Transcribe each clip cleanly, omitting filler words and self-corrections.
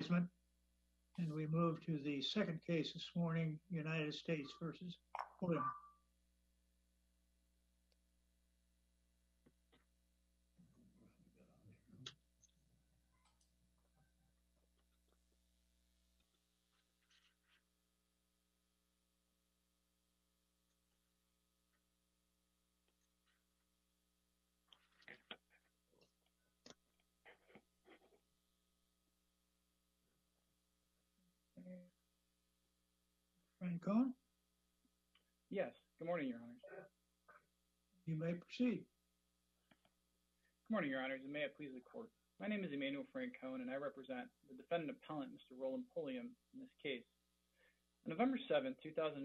advisement. And we move to the second case this morning, United States versus Pulliam. Francone? Yes. Good morning, Your Honors. You may proceed. Good morning, Your Honors, and may it please the Court. My name is Emmanuel Francone, and I represent the defendant appellant, Mr. Roland Pulliam, in this case. On November 7, 2018,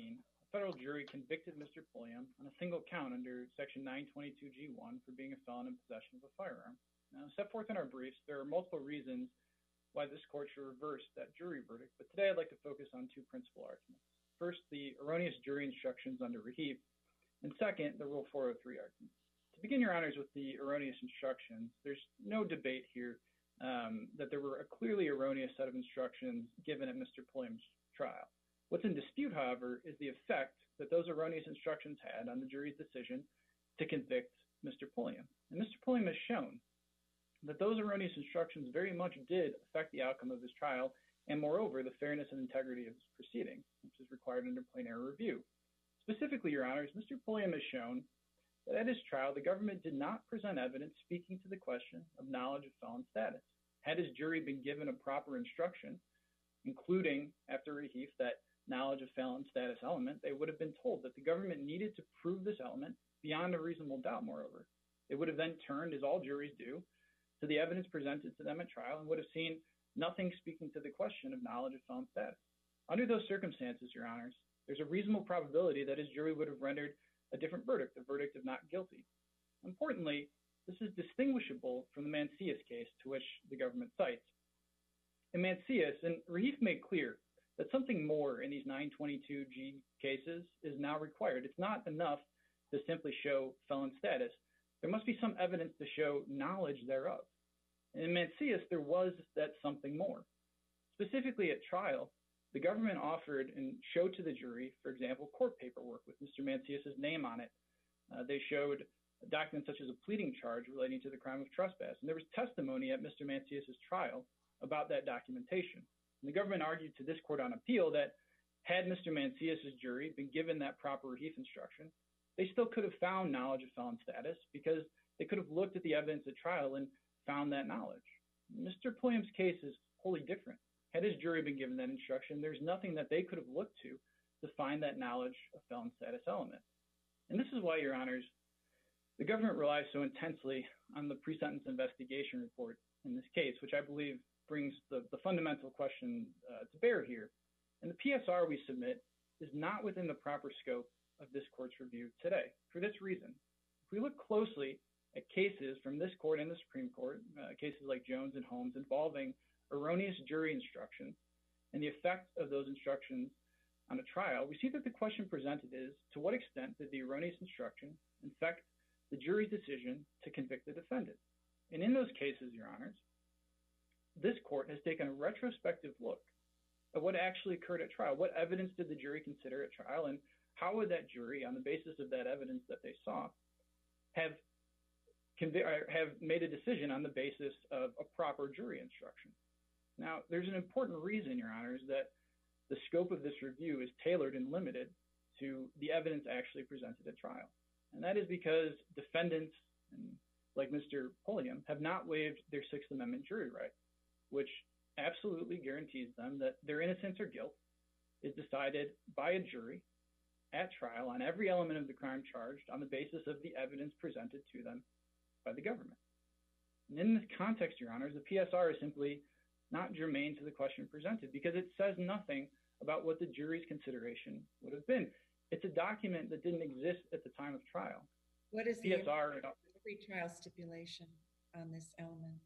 a federal jury convicted Mr. Pulliam on a single count under Section 922G1 for being a felon in possession of a firearm. Now, set forth in our briefs, there are multiple reasons why this Court should reverse that jury verdict, but today I'd like to focus on two principal arguments. First, the erroneous jury instructions under Rahif, and second, the Rule 403 argument. To begin, Your Honors, with the erroneous instructions, there's no debate here that there were a clearly erroneous set of instructions given at Mr. Pulliam's trial. What's in dispute, however, is the effect that those erroneous instructions had on the jury's decision to convict Mr. Pulliam. And Mr. Pulliam has shown that those erroneous instructions very much did affect the outcome of his trial, and moreover, the fairness and integrity of his proceedings, which is required under plain error review. Specifically, Your Honors, Mr. Pulliam has shown that at his trial, the government did not present evidence speaking to the question of knowledge of felon status. Had his jury been given a proper instruction, including, after Rahif, that knowledge of felon status element, they would have been told that the government needed to prove this element beyond a reasonable doubt, moreover. They would have then turned, as all juries do, to the evidence presented to them at trial and would have seen nothing speaking to the question of knowledge of felon status. Under those circumstances, Your Honors, there's a reasonable probability that his jury would have rendered a different verdict, a verdict of not guilty. Importantly, this is distinguishable from the Mancius case to which the government cites. In Mancius, and Rahif made clear that something more in these 922G cases is now required. It's not enough to simply show felon status. There must be some evidence to show knowledge thereof. In Mancius, there was that something more. Specifically at trial, the government offered and showed to the jury, for example, court paperwork with Mr. Mancius's name on it. They showed documents such as a pleading charge relating to the crime of trespass. And there was testimony at Mr. Mancius's trial about that documentation. And the government argued to this court on appeal that had Mr. Mancius's jury been given that proper Rahif instruction, they still could have found knowledge of felon status because they could have looked at the evidence at trial and found that knowledge. Mr. Pulliam's case is wholly different. Had his jury been given that instruction, there's nothing that they could have looked to find that knowledge of felon status element. And this is why, Your Honors, the government relies so intensely on the pre-sentence investigation report in this case, which I believe brings the fundamental question to bear here. And the PSR we submit is not within the proper scope of this court's review today. For this reason, if we look closely at cases from this court and the Supreme Court, cases like Jones and Holmes involving erroneous jury instructions and the effect of those instructions on a trial, we see that the question presented is, to what extent did the erroneous instruction affect the jury's decision to convict the defendant? And in those cases, Your Honors, this court has taken a retrospective look at what actually occurred at trial. What evidence did the jury consider at trial, and how would that jury, on the basis of that evidence that they saw, have made a decision on the basis of a proper jury instruction? Now, there's an important reason, Your Honors, that the scope of this review is tailored and limited to the evidence actually presented at trial. And that is because defendants, like Mr. Pulliam, have not waived their Sixth Amendment jury right, which absolutely guarantees them that their innocence or guilt is decided by a jury at trial on every element of the crime charged on the basis of the evidence presented to them by the government. And in this context, Your Honors, the PSR is simply not germane to the question presented because it says nothing about what the jury's consideration would have been. It's a document that didn't exist at the time of trial. What is the pre-trial stipulation on this element?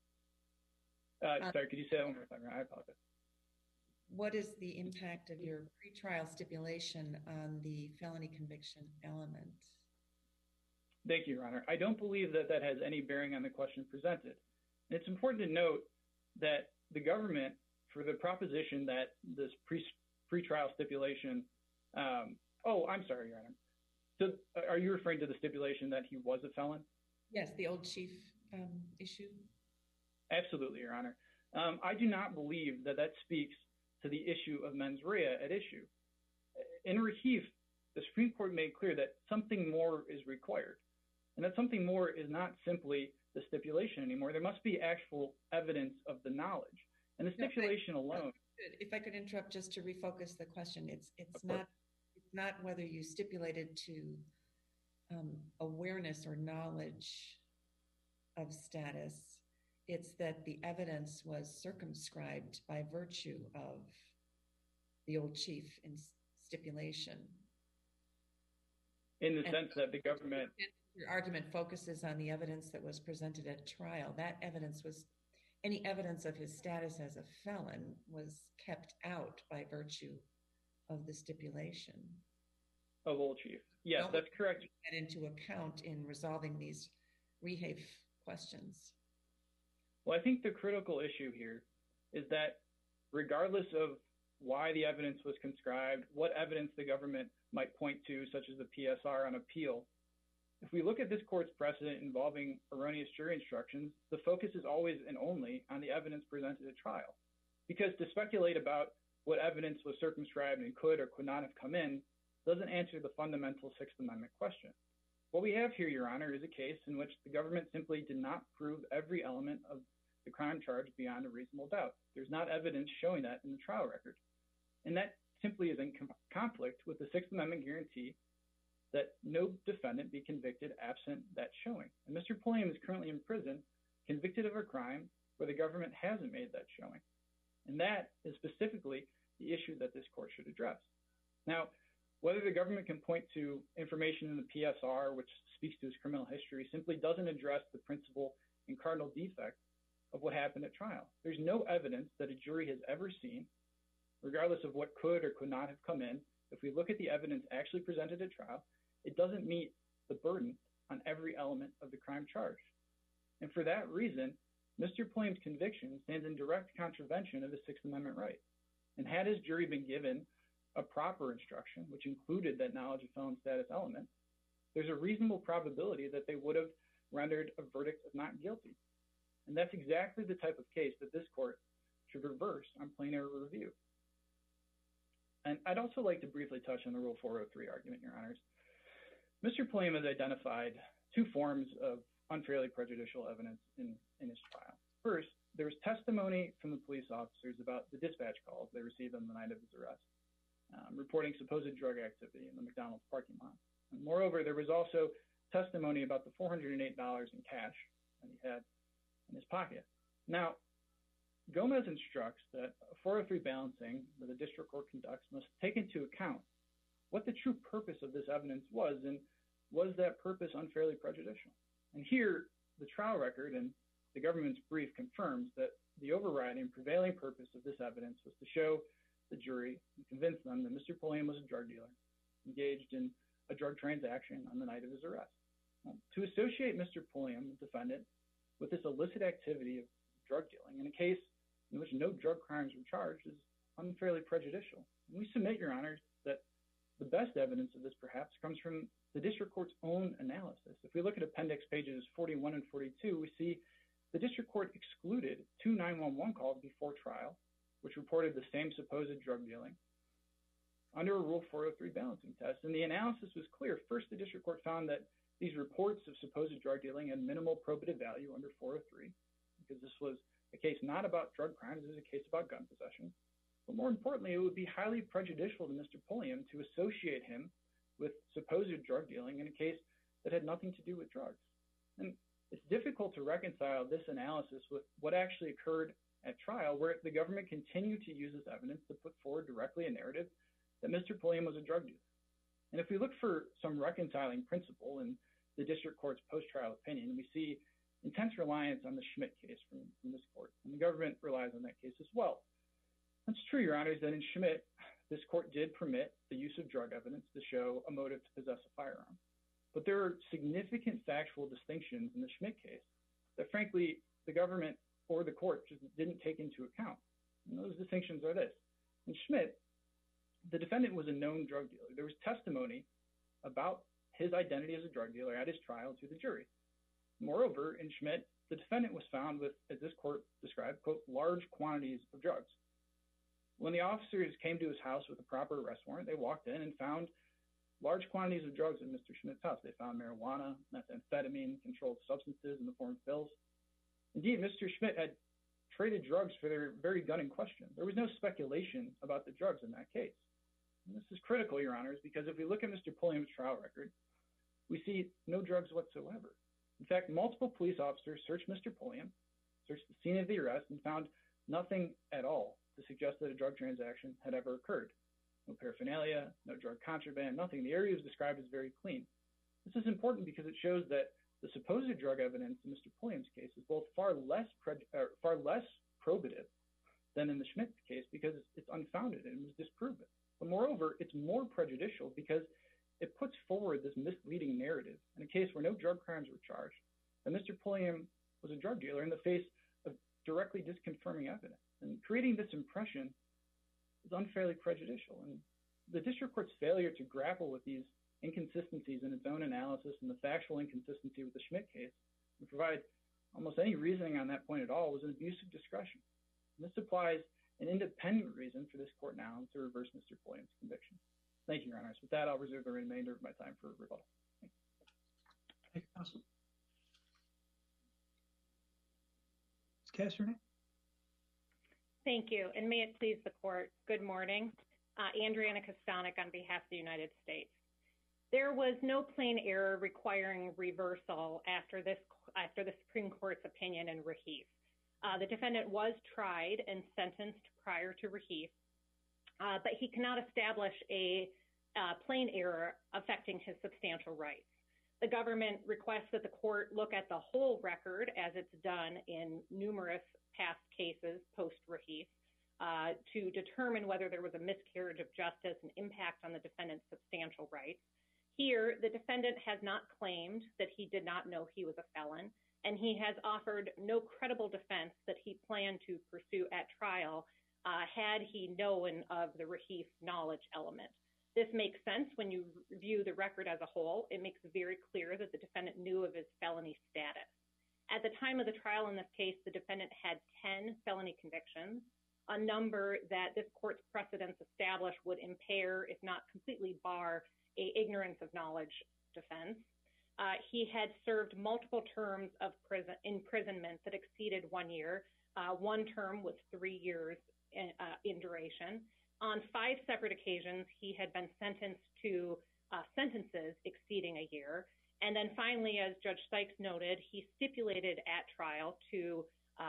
Sorry, could you say that one more time? I apologize. What is the impact of your pre-trial stipulation on the felony conviction element? Thank you, Your Honor. I don't believe that that has any bearing on the question presented. And it's important to note that the government, for the proposition that this pretrial stipulation, I'm sorry, Your Honor. So are you referring to the stipulation that he was a felon? Yes, the old chief issue. Absolutely, Your Honor. I do not believe that speaks to the issue of mens rea at issue. In Rahif, the Supreme Court made clear that something more is required, and that something more is not simply the stipulation anymore. There must be actual evidence of the knowledge, and the stipulation alone. If I could interrupt just to refocus the question, it's not whether you stipulated to awareness or knowledge of status. It's that the evidence was circumscribed by virtue of the old chief in stipulation. In the sense that the government... Your argument focuses on the evidence that was presented at trial. That evidence was, any evidence of his status as a felon was kept out by virtue of the stipulation. Of old chief. Yes, that's correct. That into account in resolving these Rahif questions. Well, I think the critical issue here is that regardless of why the evidence was conscribed, what evidence the government might point to, such as the PSR on appeal, if we look at this court's precedent involving erroneous jury instructions, the focus is always and only on the evidence presented at trial. Because to speculate about what evidence was circumscribed and could or could not have come in doesn't answer the fundamental Sixth Amendment question. What we have here, Your Honor, is a case in which the government simply did not prove every element of the crime charge beyond a reasonable doubt. There's not evidence showing that in the trial record. And that simply is in conflict with the Sixth Amendment guarantee that no defendant be convicted absent that showing. And Mr. Pulliam is currently in prison, convicted of a crime where the government hasn't made that showing. And that is specifically the issue that this court should address. Now, whether the government can point to information in the PSR, which speaks to his criminal history, simply doesn't address the principal and cardinal defect of what happened at trial. There's no evidence that a jury has ever seen, regardless of what could or could not have come in. If we look at the evidence actually presented at trial, it doesn't meet the burden on every element of the crime charge. And for that reason, Mr. Pulliam's conviction stands in direct contravention of the Sixth Amendment right. And had his jury been given a proper instruction, which included that knowledge of felon status element, there's a reasonable probability that they would have rendered a verdict of not guilty. And that's exactly the type of case that this court should reverse on plain error review. And I'd also like to briefly touch on the Rule 403 argument, Your Honors. Mr. Pulliam has identified two forms of unfairly prejudicial evidence in his trial. First, there was testimony from the police officers about the dispatch calls they received on the night of his arrest, reporting supposed drug activity in the McDonald's parking lot. And moreover, there was also testimony about the $408 in cash that he had in his pocket. Now, Gomez instructs that a 403 balancing that the district court conducts must take into account what the true purpose of this evidence was, and was that purpose unfairly prejudicial? And here, the trial record and the government's brief confirms that the overriding prevailing purpose of this evidence was to show the jury and convince them that Mr. Pulliam was a drug dealer engaged in a drug transaction on the night of his arrest. To associate Mr. Pulliam, the defendant, with this illicit activity of drug dealing in a case in which no drug crimes were charged is unfairly prejudicial. And we submit, Your Honors, that the best evidence of this perhaps comes from the district court's own analysis. If we look at appendix pages 41 and 42, we see the district court excluded two 911 calls before trial, which reported the same supposed drug dealing, under a Rule 403 balancing test. And the analysis was clear. First, the district court found that these reports of supposed drug dealing had minimal probative value under 403, because this was a case not about drug crimes, it was a case about gun possession. But more importantly, it would be highly prejudicial to Mr. Pulliam to associate him with supposed drug dealing in a case that had nothing to do with drugs. And it's difficult to reconcile this analysis with what actually occurred at trial, where the government continued to use this evidence to put forward directly a narrative that Mr. Pulliam was a drug dealer. And if we look for some reconciling principle in the district court's post-trial opinion, we see intense reliance on the Schmidt case from this court, and the government relies on that case as well. It's true, Your Honors, that in Schmidt, this court did permit the use of drug evidence to show a motive to possess a firearm. But there are significant factual distinctions in the Schmidt case that, frankly, the government or the court just didn't take into account. And those distinctions are this. In Schmidt, the defendant was a known drug dealer. There was testimony about his identity as a drug dealer at his trial to the jury. Moreover, in Schmidt, the defendant was found with, as this court described, quote, large quantities of drugs. When the officers came to his house with a proper arrest warrant, they walked in and found large quantities of drugs in Mr. Schmidt's house. They found marijuana, methamphetamine, controlled substances in the form of pills. Indeed, Mr. Schmidt had traded drugs for their very gun in question. There was no speculation about the drugs in that case. And this is critical, Your Honors, because if we look at Mr. Pulliam's trial record, we see no drugs whatsoever. In fact, multiple police officers searched Mr. Pulliam, searched the scene of the arrest, and found nothing at all to suggest that a drug transaction had ever occurred. No paraphernalia, no drug contraband, nothing. The area was described as very clean. This is important because it shows that the supposed drug evidence in Mr. Pulliam's case is both far less probative than in the Schmidt case because it's unfounded and was disproven. But moreover, it's more prejudicial because it puts forward this misleading narrative in a case where no drug crimes were charged, that Mr. Pulliam was a drug dealer in the face of directly disconfirming evidence. And creating this impression is unfairly prejudicial. And the district court's failure to grapple with these inconsistencies in its own analysis and the factual inconsistency with the Schmidt case and provide almost any reasoning on that point at all was an abuse of discretion. And this supplies an independent reason for this court now to reverse Mr. Pulliam's conviction. Thank you, Your Honors. With that, I'll reserve the remainder of my time for rebuttal. Thank you, Counsel. Ms. Casternick? Thank you, and may it please the court, good morning. Andriana Kostanek on behalf of the United States. There was no plain error requiring reversal after the Supreme Court's opinion in Rahif. The defendant was tried and sentenced prior to Rahif, but he cannot establish a plain error affecting his substantial rights. The government requests that the court look at the whole record as it's done in numerous past cases post-Rahif to determine whether there was a miscarriage of justice and impact on the defendant's substantial rights. Here, the defendant has not claimed that he did not know he was a felon, and he has offered no credible defense that he planned to pursue at trial had he known of the Rahif knowledge element. This makes sense when you view the record as a whole. It makes it very clear that the defendant knew of his felony status. At the time of the trial in this case, the defendant had 10 felony convictions, a number that this court's precedents established would impair, if not completely bar, a ignorance of knowledge defense. He had served multiple terms of imprisonment that exceeded 1 year. One term was 3 years in duration. On 5 separate occasions, he had been sentenced to sentences exceeding a year. And then finally, as Judge Sykes noted, he stipulated at trial to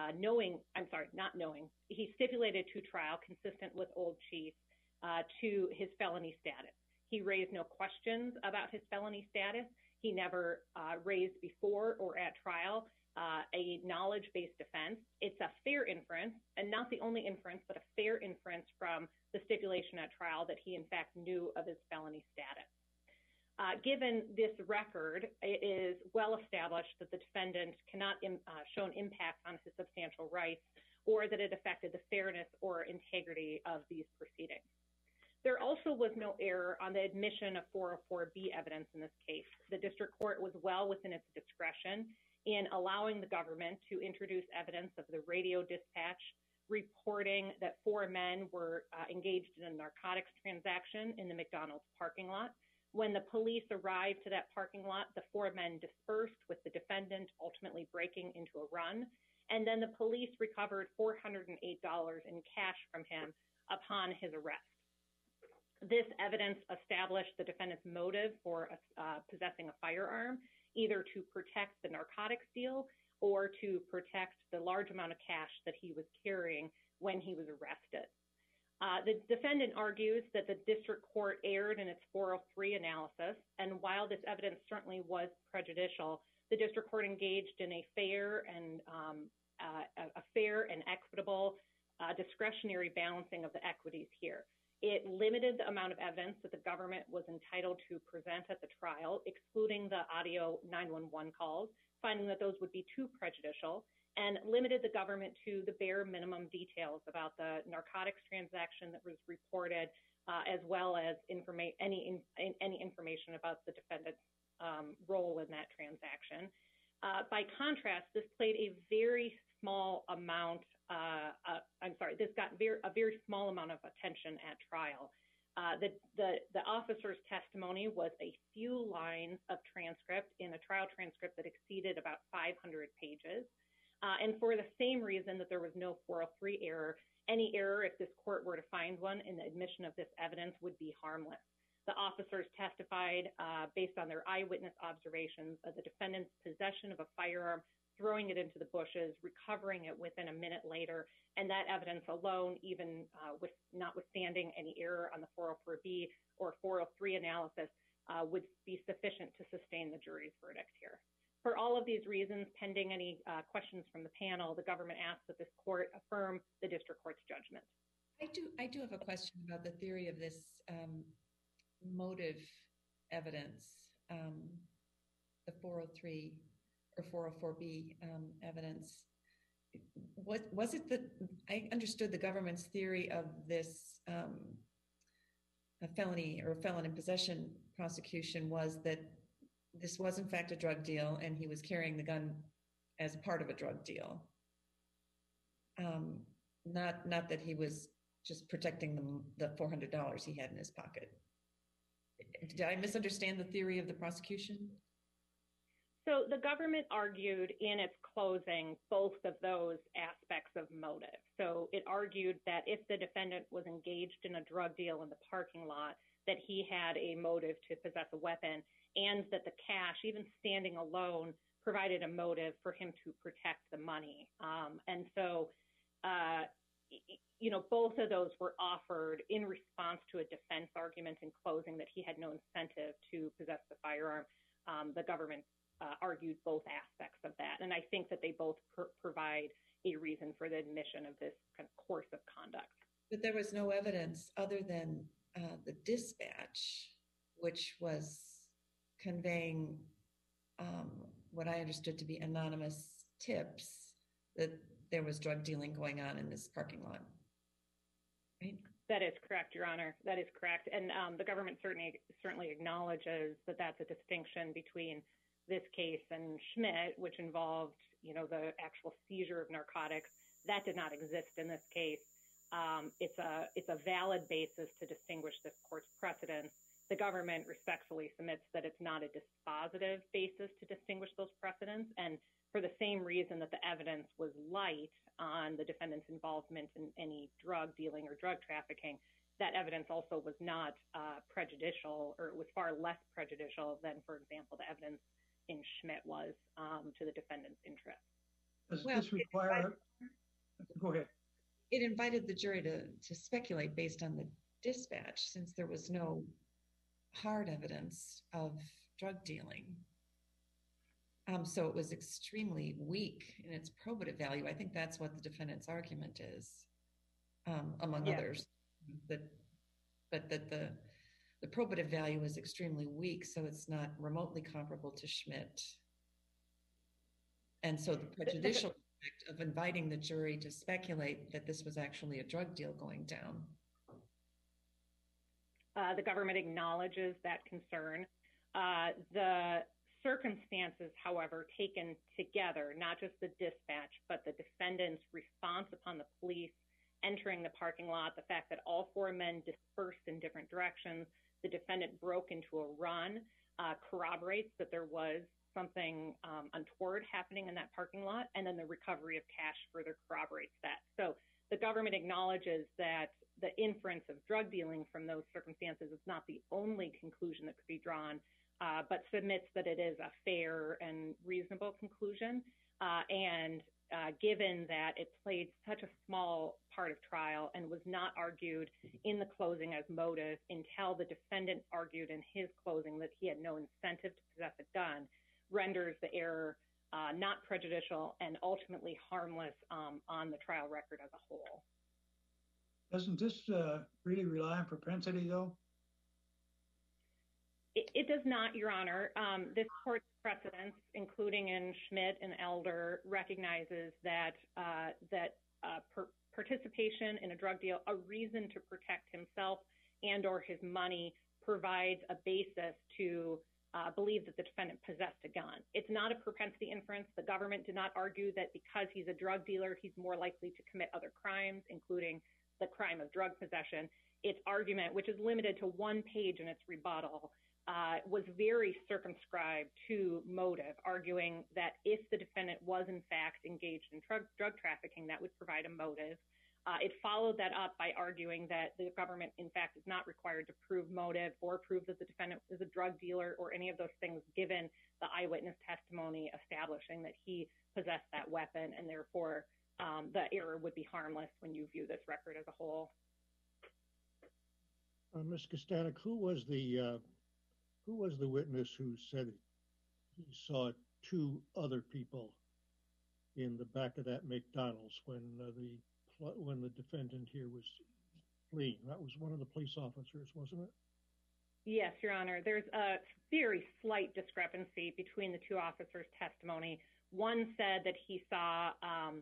he stipulated to trial consistent with Old Chief to his felony status. He raised no questions about his felony status. He never raised before or at trial a knowledge-based defense. It's a fair inference, and not the only inference, but a fair inference from the stipulation at trial that he in fact knew of his felony status. Given this record, it is well established that the defendant cannot show an impact on his substantial rights or that it affected the fairness or integrity of these proceedings. There also was no error on the admission of 404B evidence in this case. The district court was well within its discretion in allowing the government to introduce evidence of the radio dispatch reporting that 4 men were engaged in a narcotics transaction in the McDonald's parking lot. When the police arrived to that parking lot, the 4 men dispersed, with the defendant ultimately breaking into a run. And then the police recovered $408 in cash from him upon his arrest. This evidence established the defendant's motive for possessing a firearm, either to protect the narcotics deal or to protect the large amount of cash that he was carrying when he was arrested. The defendant argues that the district court erred in its 403 analysis, and while this evidence certainly was prejudicial, the district court engaged in a fair and equitable discretionary balancing of the equities here. It limited the amount of evidence that the government was entitled to present at the trial, excluding the audio 911 calls, finding that those would be too prejudicial, and limited the government to the bare minimum details about the narcotics transaction that was reported, as well as any information about the defendant's role in that transaction. By contrast, this played a very small amount. This got a very small amount of attention at trial. The officer's testimony was a few lines of transcript in a trial transcript that exceeded about 500 pages. And for the same reason that there was no 403 error, any error, if this court were to find one in the admission of this evidence, would be harmless. The officers testified based on their eyewitness observations of the defendant's possession of a firearm, throwing it into the bushes, recovering it within a minute later, and that evidence alone, even notwithstanding any error on the 404B or 403 analysis, would be sufficient to sustain the jury's verdict here. For all of these reasons, pending any questions from the panel, the government asks that this court affirm the district court's judgment. I do have a question about the theory of this motive evidence, the 403 or 404B evidence. Was it that I understood the government's theory of this a felony or a felon in possession prosecution was that this was in fact a drug deal and he was carrying the gun as part of a drug deal. Not that he was just protecting the $400 he had in his pocket. Did I misunderstand the theory of the prosecution? So the government argued in its closing both of those aspects of motive. So it argued that if the defendant was engaged in a drug deal in the parking lot, that he had a motive to possess a weapon, and that the cash, even standing alone, provided a motive for him to protect the money. And so, both of those were offered in response to a defense argument in closing that he had no incentive to possess the firearm. The government argued both aspects of that, and I think that they both provide a reason for the admission of this kind of course of conduct. But there was no evidence other than the dispatch, which was conveying what I understood to be anonymous tips that there was drug dealing going on in this parking lot. Right? That is correct, Your Honor. That is correct. And the government certainly acknowledges that that's a distinction between this case and Schmidt, which involved, the actual seizure of narcotics. That did not exist in this case. It's a valid basis to distinguish this court's precedents. The government respectfully submits that it's not a dispositive basis to distinguish those precedents, and for the same reason that the evidence was light on the defendant's involvement in any drug dealing or drug trafficking, that evidence also was not prejudicial, or it was far less prejudicial than, for example, the evidence in Schmidt was to the defendant's interest. Does this require... Go ahead. It invited the jury to speculate based on the dispatch, since there was no hard evidence of drug dealing. So it was extremely weak in its probative value. I think that's what the defendant's argument is, among others. But that the probative value is extremely weak, so it's not remotely comparable to Schmidt. And so the prejudicial effect of inviting the jury to speculate that this was actually a drug deal going down. The government acknowledges that concern. The circumstances, however, taken together, not just the dispatch, but the defendant's response upon the police entering the parking lot, the fact that all four men dispersed in different directions, the defendant broke into a run, corroborates that there was something untoward happening in that parking lot, and then the recovery of cash further corroborates that. So the government acknowledges that the inference of drug dealing from those circumstances is not the only conclusion that could be drawn, but submits that it is a fair and reasonable conclusion. And given that it played such a small part of trial and was not argued in the closing as motive until the defendant argued in his closing that he had no incentive to possess a gun, renders the error not prejudicial and ultimately harmless on the trial record as a whole. Doesn't this really rely on propensity, though? It does not, Your Honor. This court's precedents, including in Schmidt and Elder, recognizes that participation in a drug deal, a reason to protect himself and or his money, provides a basis to believe that the defendant possessed a gun. It's not a propensity inference. The government did not argue that because he's a drug dealer, he's more likely to commit other crimes, including the crime of drug possession. Its argument, which is limited to one page in its rebuttal, was very circumscribed to motive, arguing that if the defendant was in fact engaged in drug trafficking, that would provide a motive. It followed that up by arguing that the government, in fact, is not required to prove motive or prove that the defendant is a drug dealer or any of those things, given the eyewitness testimony establishing that he possessed that weapon, and therefore the error would be harmless when you view this record as a whole. Ms. Kostanek, who was the witness who said he saw two other people in the back of that McDonald's when the defendant here was fleeing? That was one of the police officers, wasn't it? Yes, Your Honor. There's a very slight discrepancy between the two officers' testimony. One said that he saw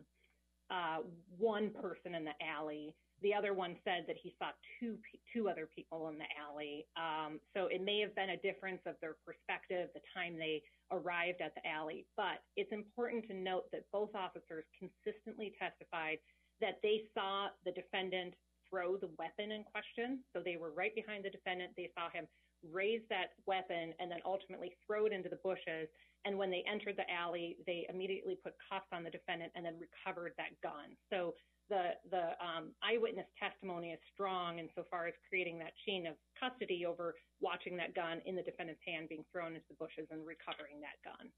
one person in the alley. The other one said that he saw two other people in the alley. So it may have been a difference of their perspective, the time they arrived at the alley. But it's important to note that both officers consistently testified that they saw the defendant throw the weapon in question. So they were right behind the defendant. They saw him raise that weapon and then ultimately throw it into the bushes. And when they entered the alley, they immediately put cuffs on the defendant and then recovered that gun. So the eyewitness testimony is strong insofar as creating that chain of custody over watching that gun in the defendant's hand being thrown into the bushes and recovering that gun.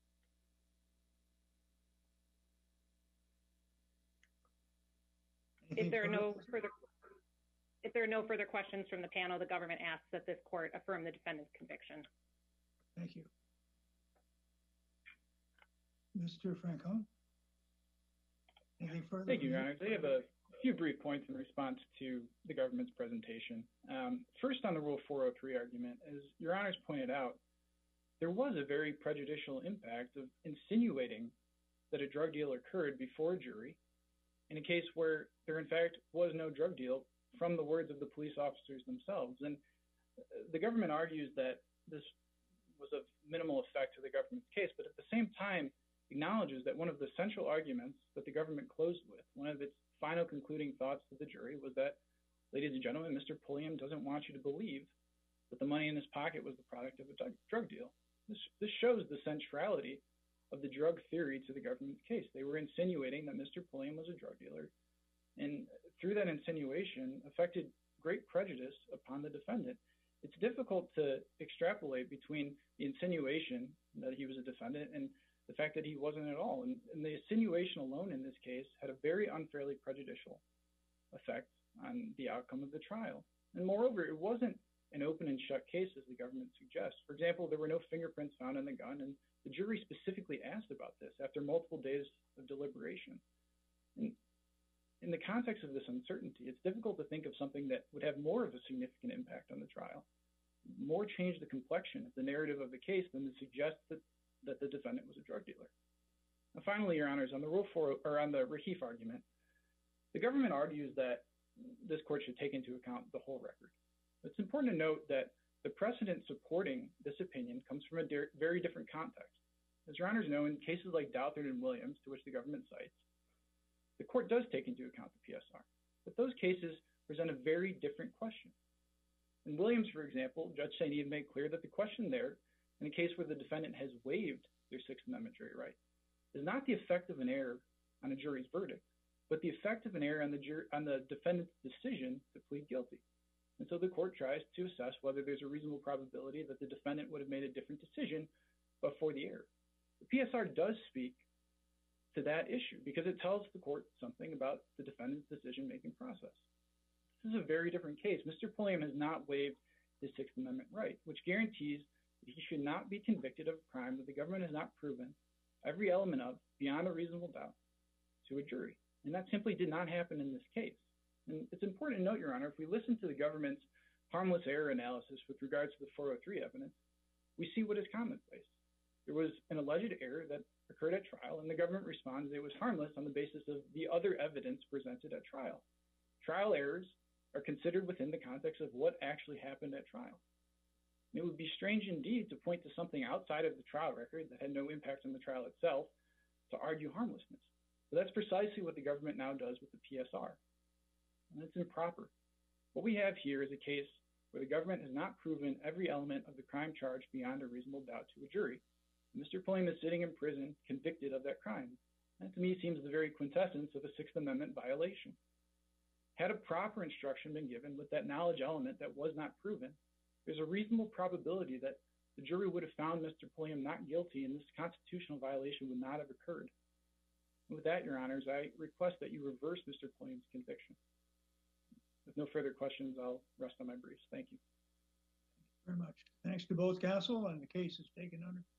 If there are no further questions from the panel, the government asks that this court affirm the defendant's conviction. Thank you. Mr. Francone? Anything further? Thank you, Your Honor. I have a few brief points in response to the government's presentation. First, on the Rule 403 argument, as Your Honors pointed out, there was a very prejudicial impact of insinuating that a drug deal occurred before a jury in a case where there, in fact, was no drug deal from the words of the police officers themselves. And the government argues that this was of minimal effect to the government's case, but at the same time acknowledges that one of the central arguments that the government closed with, one of its final concluding thoughts to the jury, was that, ladies and gentlemen, Mr. Pulliam doesn't want you to believe that the money in his pocket was the product of a drug deal. This shows the centrality of the drug theory to the government's case. They were insinuating that Mr. Pulliam was a drug dealer, and through that insinuation affected great prejudice upon the defendant. It's difficult to extrapolate between the insinuation that he was a defendant and the fact that he wasn't at all. And the insinuation alone in this case had a very unfairly prejudicial effect on the outcome of the trial. And moreover, it wasn't an open and shut case as the government suggests. For example, there were no fingerprints found on the gun, and the jury specifically asked about this after multiple days of deliberation. And in the context of this uncertainty, it's difficult to think of something that would have more of a significant impact on the trial, more change the complexion of the narrative of the case than to suggest that the defendant was a drug dealer. Now, finally, Your Honors, on the on the Rahif argument, the government argues that this court should take into account the whole record. It's important to note that the precedent supporting this opinion comes from a very different context. As Your Honors know, in cases like Douthert and Williams, to which the government cites, the court does take into account the PSR, but those cases present a very different question. In Williams, for example, Judge St. Eve made clear that the question there, in a case where the defendant has waived their Sixth Amendment jury right, is not the effect of an error on a jury's verdict, but the effect of an error on the defendant's decision to plead guilty. And so the court tries to assess whether there's a reasonable probability that the defendant would have made a different decision before the error. The PSR does speak to that issue because it tells the court something about the defendant's decision-making process. This is a very different case. Mr. Pulliam has not waived his Sixth Amendment right, which guarantees that he should not be convicted of a crime that the government has not proven every element of beyond a reasonable doubt to a jury. And that simply did not happen in this case. And it's important to note, Your Honor, if we listen to the government's harmless error analysis with regards to the 403 evidence, we see what is commonplace. There was an alleged error that occurred at trial, and the government responds it was harmless on the basis of the other evidence presented at trial. Trial errors are considered within the context of what actually happened at trial. It would be strange indeed to point to something outside of the trial record that had no impact on the trial itself to argue harmlessness. But that's precisely what the government now does with the PSR. And it's improper. What we have here is a case where the government has not proven every element of the crime charge beyond a reasonable doubt to a jury. Mr. Pulliam is sitting in prison convicted of that crime. That to me seems the very quintessence of a Sixth Amendment violation. Had a proper instruction been given with that knowledge element that was not proven, there's a reasonable probability that the jury would have found Mr. Pulliam not guilty and this constitutional violation would not have occurred. And with that, Your Honors, I request that you reverse Mr. Pulliam's conviction. With no further questions, I'll rest on my briefs. Thank you. Very much. Thanks to both counsel, and the case is taken under